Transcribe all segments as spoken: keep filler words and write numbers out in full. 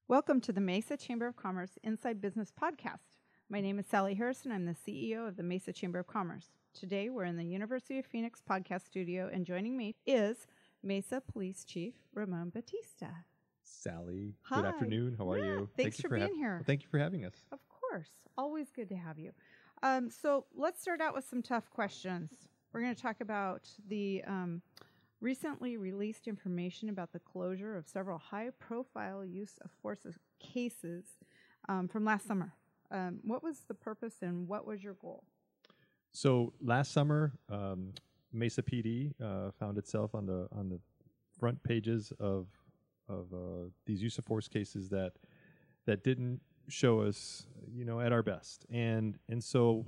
Welcome to the Mesa Chamber of Commerce Inside Business Podcast. My name is Sally Harrison. I'm the C E O of the Mesa Chamber of Commerce. Today, we're in the University of Phoenix podcast studio, and joining me is Mesa Police Chief Ramon Batista. Sally, Hi. good afternoon. How are Yeah, you? Thanks Thank you for, for being hav- here. Well, thank you for having us. Of course. Always good to have you. Um, so let's start out with some tough questions. We're going to talk about the um, recently released information about the closure of several high-profile use of force cases um, from last summer. Um, what was the purpose and what was your goal? So last summer, um, Mesa P D uh, found itself on the on the front pages of of uh, these use of force cases that that didn't show us, you know, at our best, and and so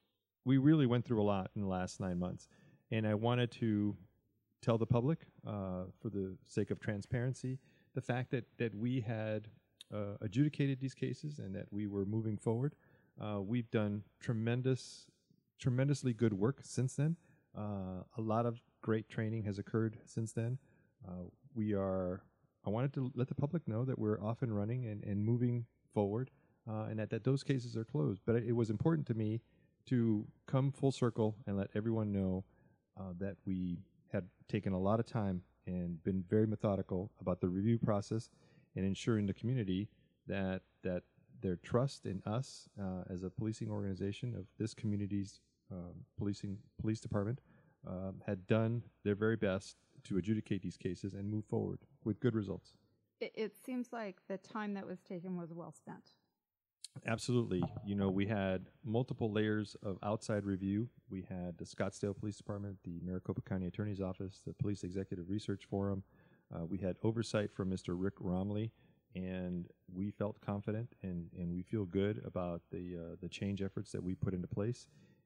we really went through a lot in the last nine months, and I wanted to tell the public, uh, for the sake of transparency, the fact that that we had uh, adjudicated these cases and that we were moving forward. Uh, we've done tremendous, tremendously good work since then. Uh, a lot of great training has occurred since then. Uh, we are. I wanted to let the public know that we're off and running and, and moving forward, uh, and that, that those cases are closed. But it, it was important to me to come full circle and let everyone know uh, that we had taken a lot of time and been very methodical about the review process and ensuring the community that that their trust in us uh, as a policing organization of this community's um, policing police department um, had done their very best to adjudicate these cases and move forward with good results. It, it seems like the time that was taken was well spent. Absolutely. You know, we had multiple layers of outside review. We had the Scottsdale Police Department, the Maricopa County Attorney's Office, the Police Executive Research Forum. Uh, we had oversight from Mister Rick Romley, and we felt confident and, and we feel good about the uh, the change efforts that we put into place.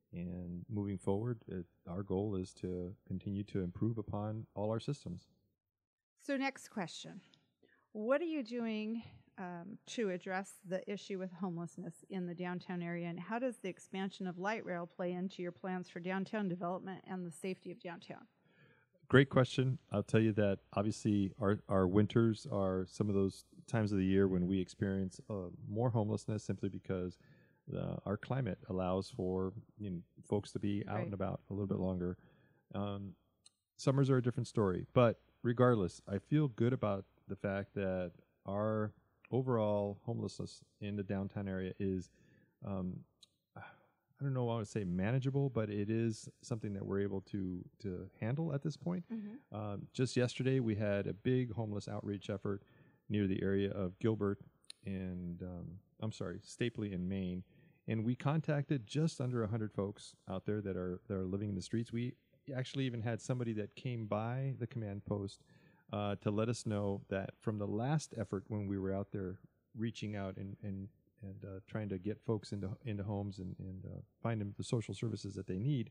And moving forward, it, our goal is to continue to improve upon all our systems. So next question. What are you doing um, to address the issue with homelessness in the downtown area, and how does the expansion of light rail play into your plans for downtown development and the safety of downtown? Great question. I'll tell you that obviously our, our winters are some of those times of the year when we experience uh, more homelessness simply because uh, our climate allows for, you know, folks to be out Right. and about a little bit longer. Um, summers are a different story, but regardless, I feel good about the fact that our overall homelessness in the downtown area is, um, I don't know how to say manageable, but it is something that we're able to to handle at this point. Mm-hmm. Um, just yesterday, we had a big homeless outreach effort near the area of Gilbert and, um, I'm sorry, Stapley in Maine. And we contacted just under one hundred folks out there that are that are living in the streets. We actually even had somebody that came by the command post uh, to let us know that from the last effort when we were out there reaching out and and, and uh, trying to get folks into into homes and, and uh, find them the social services that they need,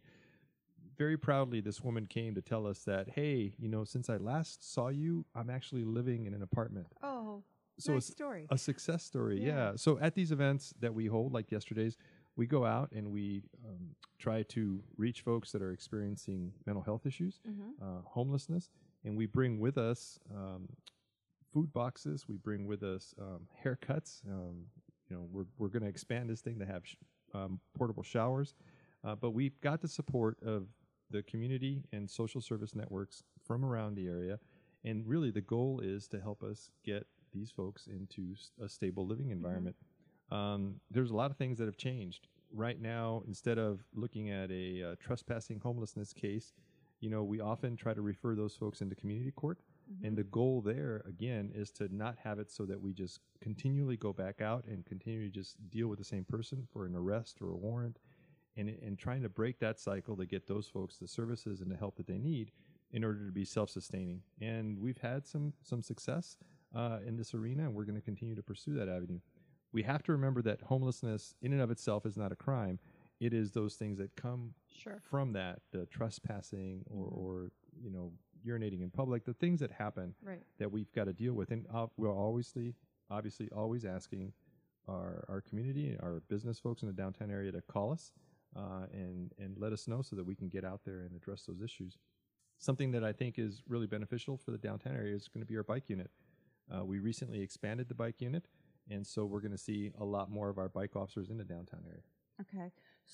very proudly this woman came to tell us that, hey, you know, since I last saw you, I'm actually living in an apartment. Oh, So nice it's story. a success story, Yeah. yeah. So at these events that we hold, like yesterday's, we go out and we um, try to reach folks that are experiencing mental health issues, Mm-hmm. uh, homelessness, and we bring with us um, food boxes. We bring with us um, haircuts. Um, you know, we're we're going to expand this thing to have sh- um, portable showers, uh, but we've got the support of the community and social service networks from around the area, and really the goal is to help us get these folks into s- a stable living environment. Um, there's a lot of things that have changed. Right now, instead of looking at a uh, trespassing homelessness case, you know, we often try to refer those folks into community court. Mm-hmm. And the goal there, again, is to not have it so that we just continually go back out and continue to just deal with the same person for an arrest or a warrant, and, and trying to break that cycle to get those folks the services and the help that they need in order to be self-sustaining. And we've had some some success uh, in this arena, and we're going to continue to pursue that avenue. We have to remember that homelessness in and of itself is not a crime. It is those things that come Sure. from that, the trespassing or, Mhm. or you know, urinating in public, the things that happen Right. that we've got to deal with. And uh, we're obviously, obviously always asking our, our community, our business folks in the downtown area to call us uh, and, and let us know so that we can get out there and address those issues. Something that I think is really beneficial for the downtown area is going to be our bike unit. Uh, we recently expanded the bike unit, and so we're going to see a lot more of our bike officers in the downtown area. Okay.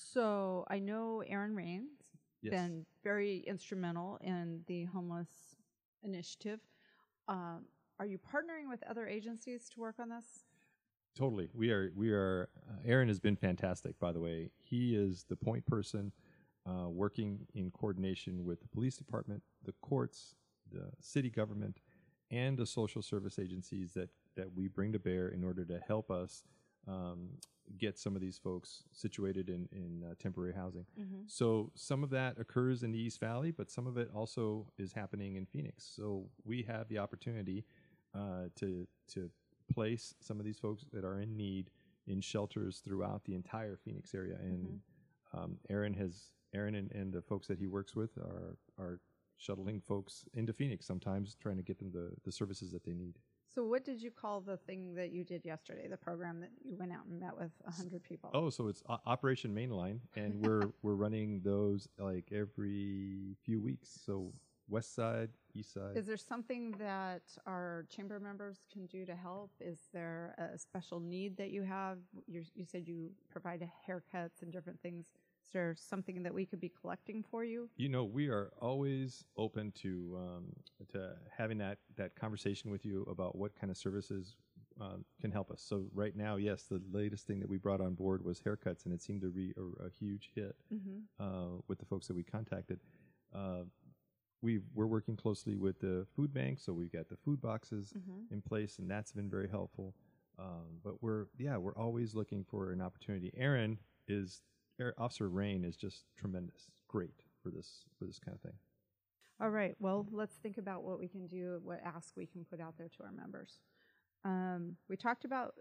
So I know Aaron Rains Yes. been very instrumental in the homeless initiative. Um, are you partnering with other agencies to work on this? Totally. We are, we are, uh, Aaron has been fantastic, by the way. He is the point person uh, working in coordination with the police department, the courts, the city government, and the social service agencies that, that we bring to bear in order to help us um, get some of these folks situated in, in uh, temporary housing. Mm-hmm. So some of that occurs in the East Valley, but some of it also is happening in Phoenix. So we have the opportunity uh, to to place some of these folks that are in need in shelters throughout the entire Phoenix area. And Mm-hmm. um, Aaron has Aaron and, and the folks that he works with are are shuttling folks into Phoenix sometimes, trying to get them the, the services that they need. So what did you call the thing that you did yesterday, the program that you went out and met with one hundred people? Oh, so it's o- Operation Mainline, and we're we're running those like every few weeks. So West Side, East Side. Is there something that our chamber members can do to help? Is there a special need that you have? You're, you said you provide haircuts and different things. Is there something that we could be collecting for you? You know, we are always open to um, to having that that conversation with you about what kind of services um, can help us. So right now, yes, the latest thing that we brought on board was haircuts, and it seemed to be a, a huge hit Mm-hmm. uh, with the folks that we contacted. Uh, we we're working closely with the food bank, so we've got the food boxes Mm-hmm. in place, and that's been very helpful. Um, but we're yeah, we're always looking for an opportunity. Aaron is Air, Officer Rain is just tremendous, great for this for this kind of thing. All right. Well, let's think about what we can do, what ask we can put out there to our members. Um, we talked about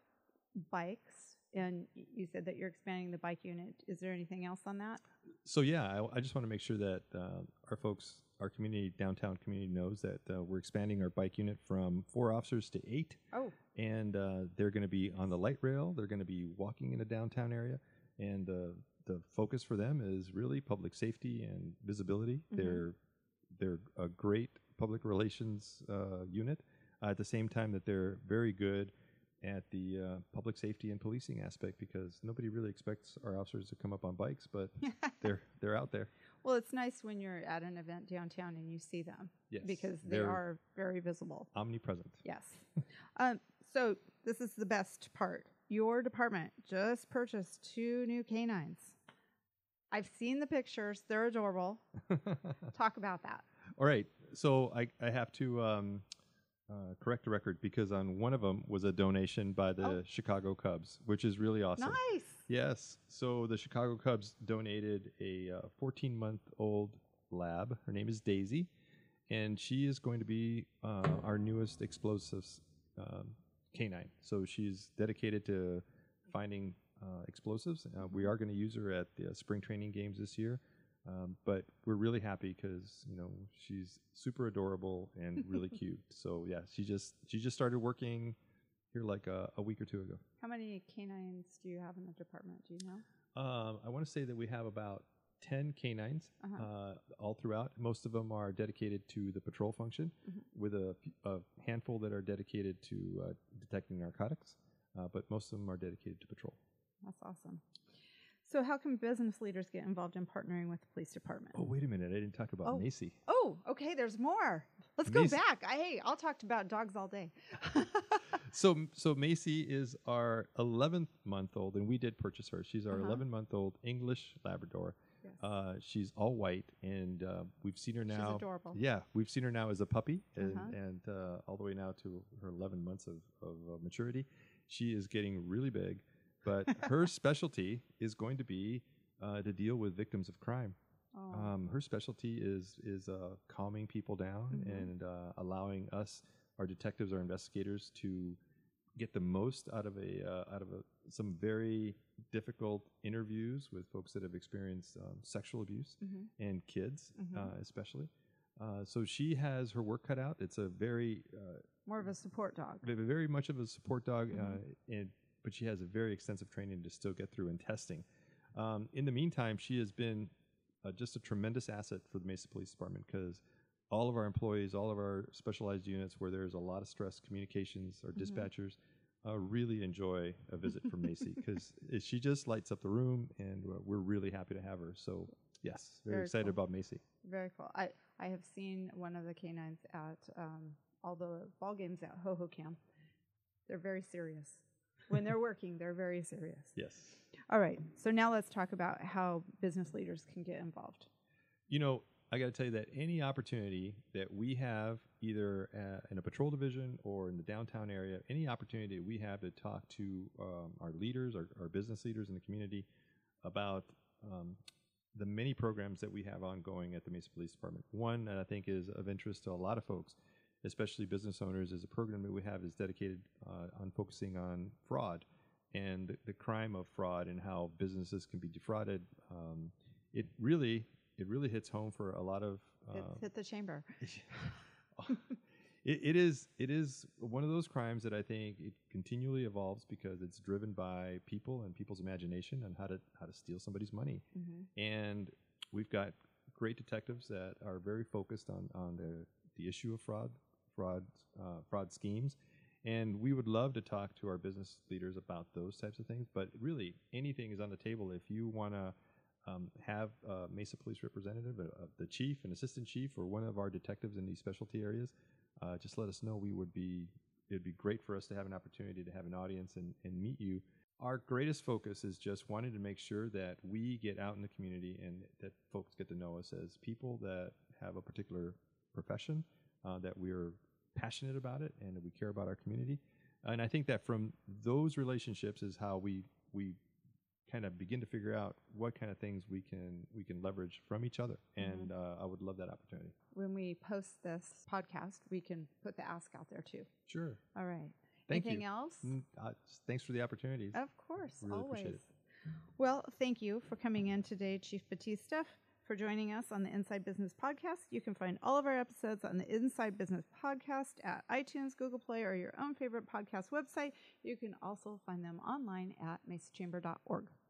bikes, and y- you said that you're expanding the bike unit. Is there anything else on that? So yeah, I, I just want to make sure that uh, our folks, our community, downtown community, knows that uh, we're expanding our bike unit from four officers to eight, Oh, and uh, they're going to be on the light rail. They're going to be walking in the downtown area, and uh, the focus for them is really public safety and visibility. Mhm. They're they're a great public relations uh, unit. Uh, at the same time that they're very good at the uh, public safety and policing aspect, because nobody really expects our officers to come up on bikes, but they're they're out there. well, it's nice when you're at an event downtown and you see them Yes, because they they're are very visible. omnipresent. Yes. um, so this is the best part. Your department just purchased two new canines. I've seen the pictures. They're adorable. Talk about that. All right, so I I have to um, uh, correct the record, because on one of them was a donation by the Oh. Chicago Cubs, which is really awesome. Nice. Yes. So the Chicago Cubs donated a uh, fourteen-month-old lab. Her name is Daisy, and she is going to be uh, our newest explosives um, canine. So she's dedicated to finding uh, explosives. Uh, we are going to use her at the uh, spring training games this year, um, but we're really happy because you know she's super adorable and really cute. So yeah, she just she just started working here like a, a week or two ago. How many canines do you have in the department? Do you know? Um, I want to say that we have about ten canines Uh-huh. uh, all throughout. Most of them are dedicated to the patrol function, Mhm. with a, f- a handful that are dedicated to uh, detecting narcotics, uh, but most of them are dedicated to patrol. That's awesome. So how can business leaders get involved in partnering with the police department? Oh, wait a minute. I didn't talk about Oh. Macy. Oh, okay, there's more. Let's go Macy- back. I, hey, I'll talk about dogs all day. So, so Macy is our eleventh month old, and we did purchase her. She's our Uh-huh. eleven month old English Labrador. Yes. Uh, she's all white, and uh, we've seen her She's now. adorable. Yeah, we've seen her now as a puppy, and, Uh-huh. and uh, all the way now to her eleven months of, of uh, maturity. She is getting really big, but her specialty is going to be uh, to deal with victims of crime. Oh. Um, her specialty is is uh, calming people down Mhm. and uh, allowing us, our detectives, our investigators, to get the most out of a uh, out of a, some very difficult interviews with folks that have experienced um, sexual abuse Mhm. and kids, Mhm. uh, especially. Uh, so she has her work cut out. It's a very uh, More of a support dog. v- very much of a support dog, Mhm. uh, and but she has a very extensive training to still get through and testing. Um, in the meantime, she has been uh, just a tremendous asset for the Mesa Police Department, because all of our employees, all of our specialized units where there's a lot of stress, communications, or Mhm. dispatchers, uh, really enjoy a visit from Macy because she just lights up the room, and uh, we're really happy to have her. So, yes, very, Very excited cool. about Macy. Very cool. I, I have seen one of the canines at um, all the ball games at Ho Ho Camp. They're very serious. When they're working, they're very serious. Yes. All right. So now let's talk about how business leaders can get involved. You know, I got to tell you that any opportunity that we have, either uh, in a patrol division or in the downtown area, any opportunity that we have to talk to um, our leaders, our, our business leaders in the community about um, the many programs that we have ongoing at the Mesa Police Department. One that I think is of interest to a lot of folks, especially business owners, is a program that we have is dedicated uh, on focusing on fraud and the, the crime of fraud and how businesses can be defrauded. Um, it really it really hits home for a lot of. Uh, It's hit the chamber. it, it is it is one of those crimes that I think it continually evolves because it's driven by people and people's imagination on how to how to steal somebody's money. Mm-hmm. And we've got great detectives that are very focused on on the the issue of fraud, fraud, uh, fraud schemes, and we would love to talk to our business leaders about those types of things. But really, anything is on the table if you want to um, have a Mesa Police representative, uh, uh, the chief, an assistant chief, or one of our detectives in these specialty areas. Uh, just let us know. We would be it'd be great for us to have an opportunity to have an audience and, and meet you. Our greatest focus is just wanting to make sure that we get out in the community and that folks get to know us as people that have a particular profession, uh, that we're passionate about it, and that we care about our community. And I think that from those relationships is how we we kind of begin to figure out what kind of things we can we can leverage from each other. And uh, I would love that opportunity. When we post this podcast, we can put the ask out there too. Sure. All right. Thank Anything you. else? Mm, uh, thanks for the opportunity. Of course, Really always. appreciate it. Well, thank you for coming in today, Chief Batista, for joining us on the Inside Business Podcast. You can find all of our episodes on the Inside Business Podcast at iTunes, Google Play, or your own favorite podcast website. You can also find them online at mesa chamber dot org.